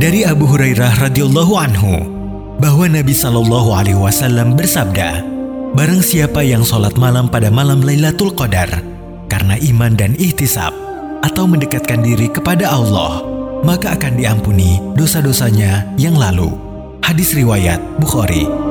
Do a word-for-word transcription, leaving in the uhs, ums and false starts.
Dari Abu Hurairah radhiyallahu anhu bahwa Nabi Shallallahu Alaihi Wasallam bersabda, barang siapa yang sholat malam pada malam Lailatul Qadar karena iman dan ihtisab atau mendekatkan diri kepada Allah, maka akan diampuni dosa-dosanya yang lalu. Hadis riwayat Bukhari.